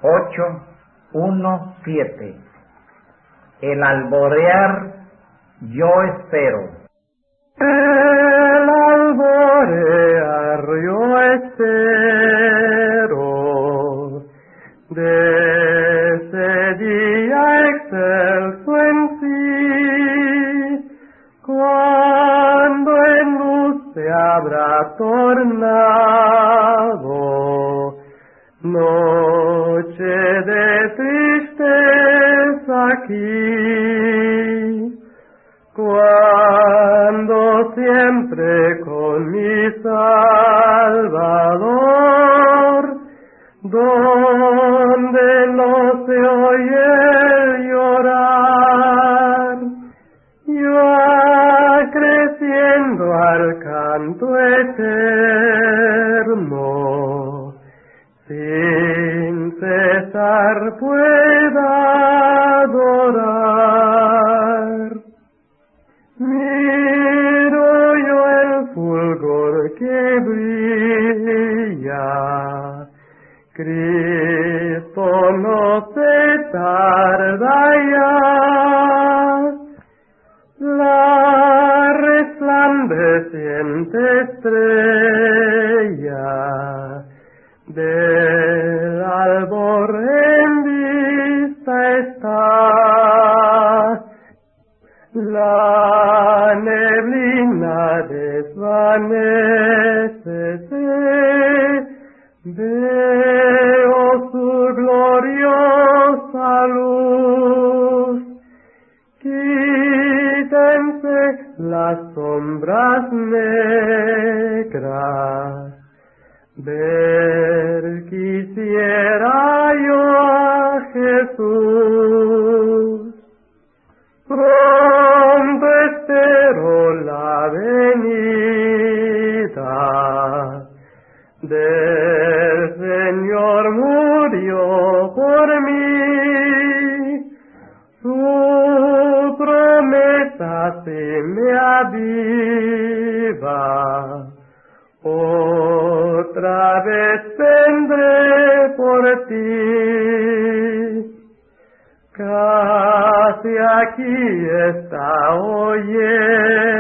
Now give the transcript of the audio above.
8:1-7. El alborear yo espero. El alborear yo espero de ese día excelso en sí, cuando en luz se habrá tornado noche de tristeza aquí, cuando siempre con mi Salvador, donde no se oye el llorar, yo creciendo al canto eterno, sin cesar pueda adorar. Miro yo el fulgor que brilla, Cristo no se tarda ya, la resplandeciente estrella del albor en vista está, la neblina desvanécese, veo su gloriosa luz, quítense las sombras negras, ver quisiera yo a Jesús. Pronto espero la venida del Señor, murió por mí, su promesa se me aviva, otra vez vendré por ti. Casi aquí está, oye,